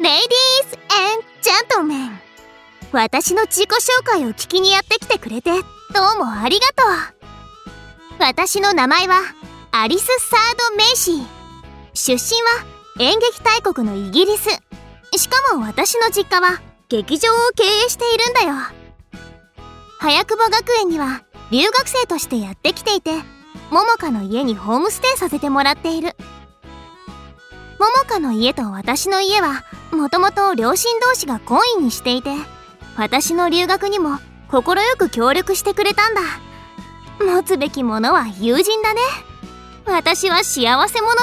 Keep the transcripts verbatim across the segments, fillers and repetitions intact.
レイディース&ジャントルメン、私の自己紹介を聞きにやってきてくれてどうもありがとう。私の名前はアリス・サード・メイシー。出身は演劇大国のイギリス。しかも私の実家は劇場を経営しているんだよ。早久保学園には留学生としてやってきていて、桃香の家にホームステイさせてもらっている。桃香の家と私の家はもともと両親同士が懇意にしていて、私の留学にも快く協力してくれたんだ。持つべきものは友人だね。私は幸せ者だ。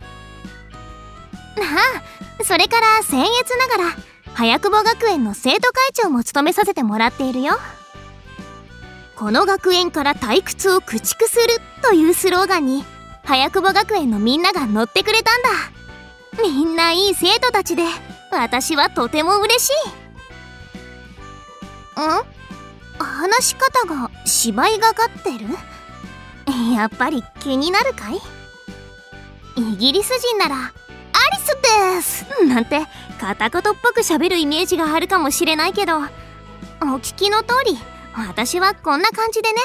ああ、それから僭越ながら早久保学園の生徒会長も務めさせてもらっているよ。この学園から退屈を駆逐するというスローガンに早久保学園のみんなが乗ってくれたんだ。みんないい生徒たちで私はとても嬉しい。ん？話し方が芝居がかってる？やっぱり気になるかい？イギリス人ならアリスですなんて片言っぽく喋るイメージがあるかもしれないけど、お聞きの通り私はこんな感じでね。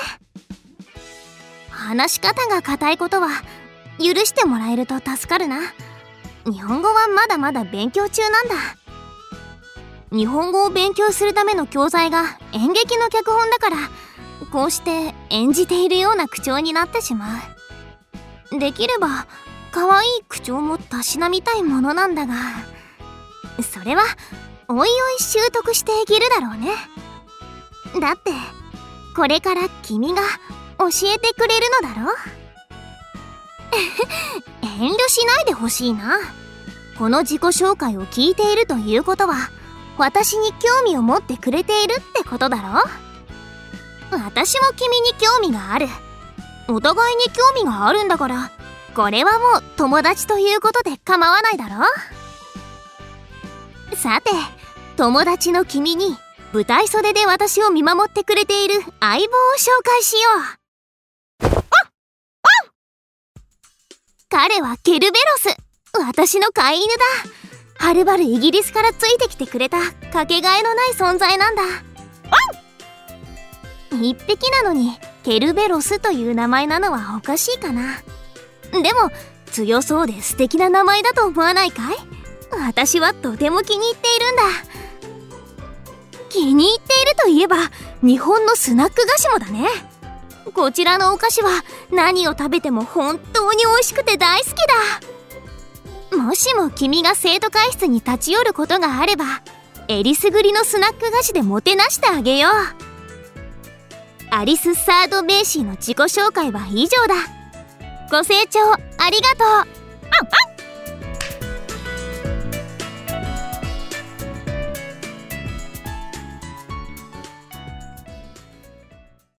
話し方が硬いことは許してもらえると助かるな。日本語はまだまだ勉強中なんだ。日本語を勉強するための教材が演劇の脚本だから、こうして演じているような口調になってしまう。できれば可愛い口調もたしなみたいものなんだが、それはおいおい習得していけるだろうね。だってこれから君が教えてくれるのだろ遠慮しないでほしいな。この自己紹介を聞いているということは私に興味を持ってくれているってことだろ。私も君に興味がある。お互いに興味があるんだから、これはもう友達ということで構わないだろ。さて、友達の君に舞台袖で私を見守ってくれている相棒を紹介しよう。あっあっ彼はケルベロス。私の飼い犬だ。はるばるイギリスからついてきてくれたかけがえのない存在なんだ。一匹なのにケルベロスという名前なのはおかしいかな。でも強そうで素敵な名前だと思わないかい？私はとても気に入っているんだ。気に入っているといえば日本のスナック菓子もだね。こちらのお菓子は何を食べても本当に美味しくて大好きだ。もしも君が生徒会室に立ち寄ることがあれば、えりすぐりのスナック菓子でもてなしてあげよう。アリス・サード・メイシーの自己紹介は以上だ。ご清聴ありがとう。